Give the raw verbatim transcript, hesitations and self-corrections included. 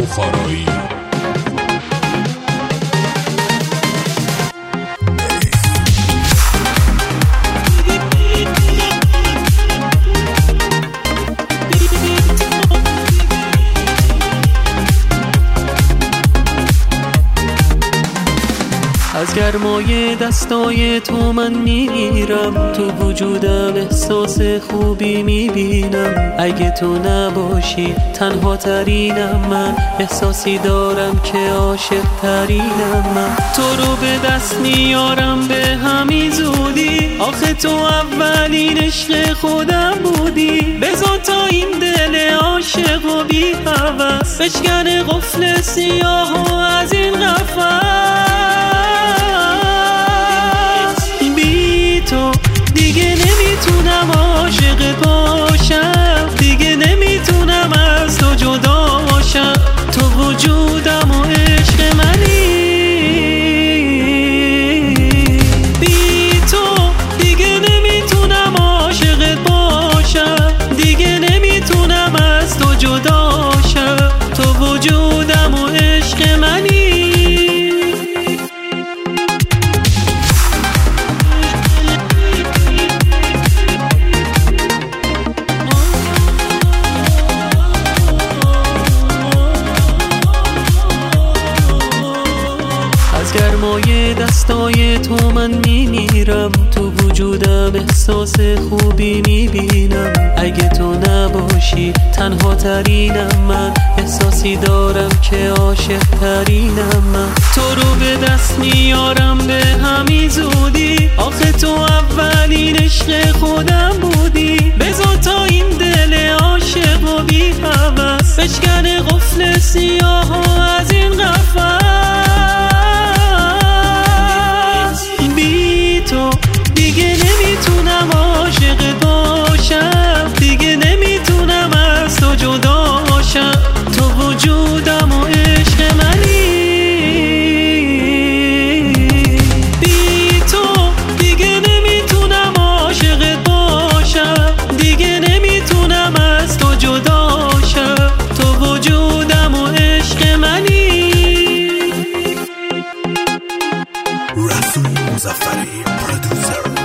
بخارایی. از گرمای دستای تو من میمیرم، تو وجودم احساس خوبی میبینم. اگه تو نباشی تنها ترینم من، احساسی دارم که عاشق ترینم من. تو رو به دست میارم به همین زودی، آخه تو اولین عشق خودم بودی. بذار تا این دل عاشق و بی هوس بشکنه قفل سیاه و از این قفس. تو دیگه نمیتونم عاشق باشم، دیگه نمیتونم از تو جدا باشم. تو وجودم و عشق منی، بی تو دیگه نمیتونم عاشق باشم، دیگه نمیتونم از تو جدا شم. تو وجودم و عشق منی. از گرمای دستای تو من میمیرم، تو وجودم احساس خوبی میبینم. اگه تو نباشی تنها ترینم من، احساسی دارم که عاشق ترینم من. تو رو به دست میارم به همین زودی، آخه تو اولین عشق خودم بودی. بذار تا این دل عاشق و بی هوس بشکنه قفل سیاه و از این قفس. تو دیگه نمیتونم عاشق باشم، دیگه نمیتونم از تو جدا باشم. تو وجودم و عشق منی، بی تو دیگه نمیتونم عاشق باشم، دیگه نمیتونم از تو جدا شم. تو وجودم و عشق منی. رسول مظفری پرودوسر